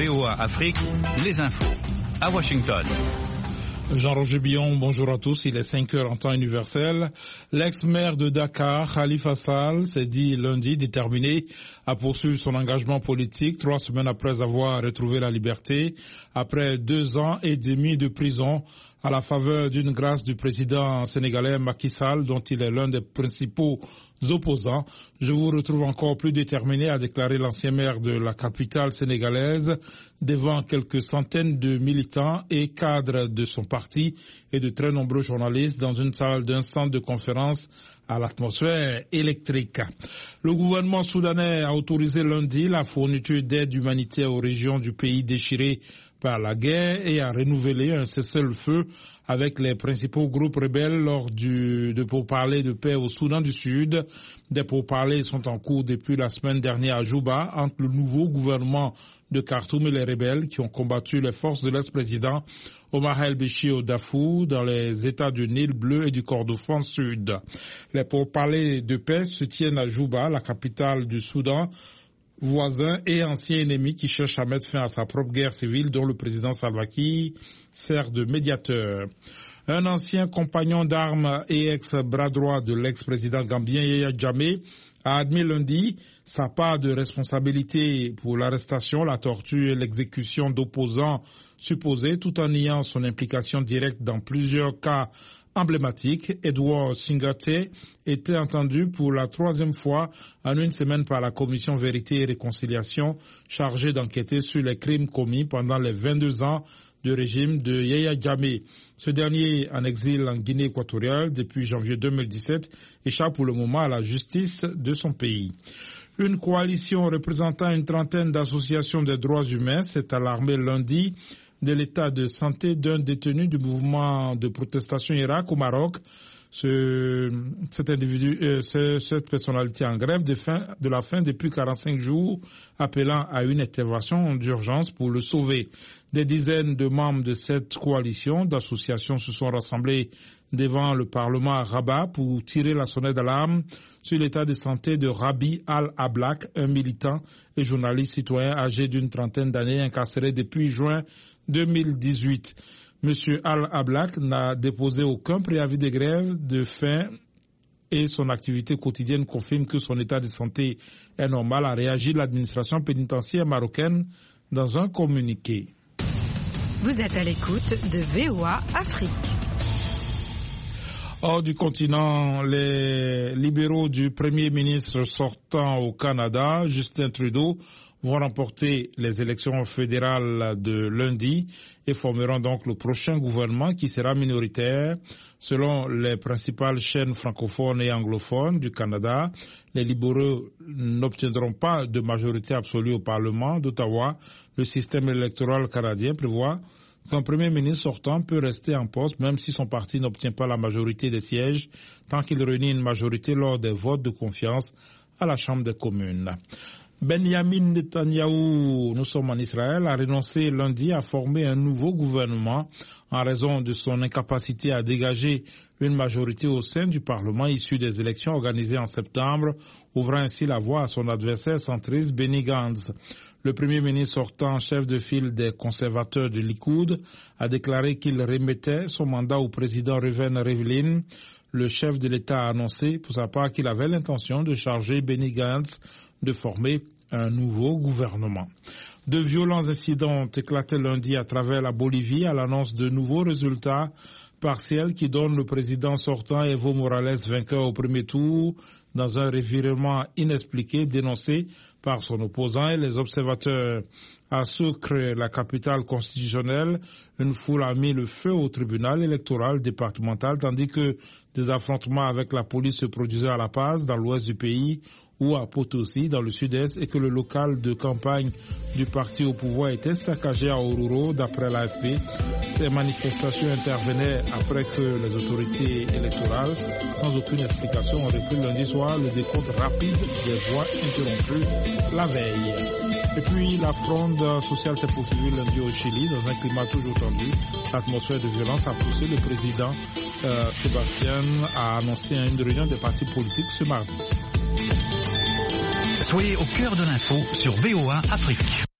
VOA Afrique, les infos. À Washington. Jean-Roger Billon, bonjour à tous. Il est 5 heures en temps universel. L'ex-maire de Dakar, Khalifa Sall, s'est dit lundi déterminé à poursuivre son engagement politique 3 semaines après avoir retrouvé la liberté, après 2 ans et demi de prison, à la faveur d'une grâce du président sénégalais Macky Sall, dont il est l'un des principaux opposants. Je vous retrouve encore plus déterminé, a déclaré l'ancien maire de la capitale sénégalaise devant quelques centaines de militants et cadres de son parti et de très nombreux journalistes dans une salle d'un centre de conférence à l'atmosphère électrique. Le gouvernement soudanais a autorisé lundi la fourniture d'aide humanitaire aux régions du pays déchirées par la guerre et a renouvelé un cessez-le-feu avec les principaux groupes rebelles lors de pourparlers de paix au Soudan du Sud. Des pourparlers sont en cours depuis la semaine dernière à Juba entre le nouveau gouvernement de Khartoum et les rebelles qui ont combattu les forces de l'ex-président Omar el-Béchir au Darfour dans les États du Nil bleu et du Kordofan Sud. Les pourparlers de paix se tiennent à Juba, la capitale du Soudan, voisin et ancien ennemi qui cherche à mettre fin à sa propre guerre civile dont le président Salva Kiir sert de médiateur. Un ancien compagnon d'armes et ex-bras droit de l'ex-président gambien Yaya Jammeh a admis lundi sa part de responsabilité pour l'arrestation, la torture et l'exécution d'opposants supposés tout en niant son implication directe dans plusieurs cas emblématique. Edward Singate était entendu pour la 3e fois en une semaine par la commission Vérité et Réconciliation chargée d'enquêter sur les crimes commis pendant les 22 ans de régime de Yaya Jammeh. Ce dernier, en exil en Guinée équatoriale depuis janvier 2017, échappe pour le moment à la justice de son pays. Une coalition représentant une trentaine d'associations des droits humains s'est alarmée lundi de l'état de santé d'un détenu du mouvement de protestation Irak au Maroc. Cette personnalité en grève de la faim depuis 45 jours, appelant à une intervention d'urgence pour le sauver. Des dizaines de membres de cette coalition d'associations se sont rassemblés devant le Parlement à Rabat pour tirer la sonnette d'alarme sur l'état de santé de Rabi Al-Ablak, un militant et journaliste citoyen âgé d'une trentaine d'années incarcéré depuis juin 2018. Monsieur Al-Ablak n'a déposé aucun préavis de grève de faim et son activité quotidienne confirme que son état de santé est normal, a réagi l'administration pénitentiaire marocaine dans un communiqué. Vous êtes à l'écoute de VOA Afrique. Hors du continent, les libéraux du Premier ministre sortant au Canada, Justin Trudeau, vont remporter les élections fédérales de lundi et formeront donc le prochain gouvernement qui sera minoritaire. Selon les principales chaînes francophones et anglophones du Canada, les libéraux n'obtiendront pas de majorité absolue au Parlement d'Ottawa. Le système électoral canadien prévoit qu'un premier ministre sortant peut rester en poste même si son parti n'obtient pas la majorité des sièges tant qu'il réunit une majorité lors des votes de confiance à la Chambre des communes. Benjamin Netanyahou, nous sommes en Israël, a renoncé lundi à former un nouveau gouvernement en raison de son incapacité à dégager une majorité au sein du Parlement issu des élections organisées en septembre, ouvrant ainsi la voie à son adversaire centriste Benny Gantz. Le Premier ministre sortant, chef de file des conservateurs du Likoud, a déclaré qu'il remettait son mandat au président Reuven Rivlin. Le chef de l'État a annoncé pour sa part qu'il avait l'intention de charger Benny Gantz de former un nouveau gouvernement. De violents incidents ont éclaté lundi à travers la Bolivie à l'annonce de nouveaux résultats partiels qui donnent le président sortant Evo Morales vainqueur au premier tour dans un revirement inexpliqué dénoncé par son opposant et les observateurs. À Sucre, la capitale constitutionnelle, une foule a mis le feu au tribunal électoral départemental tandis que des affrontements avec la police se produisaient à La Paz, dans l'ouest du pays, ou à Potosí, dans le sud-est, et que le local de campagne du parti au pouvoir était saccagé à Oruro, d'après l'AFP. Ces manifestations intervenaient après que les autorités électorales, sans aucune explication, ont repris lundi soir le décompte rapide des voix interrompues la veille. Et puis, la fronde sociale s'est poursuivie lundi au Chili, dans un climat toujours tendu. L'atmosphère de violence a poussé le président Sébastien à annoncer une réunion des partis politiques ce mardi. Soyez au cœur de l'info sur VOA Afrique.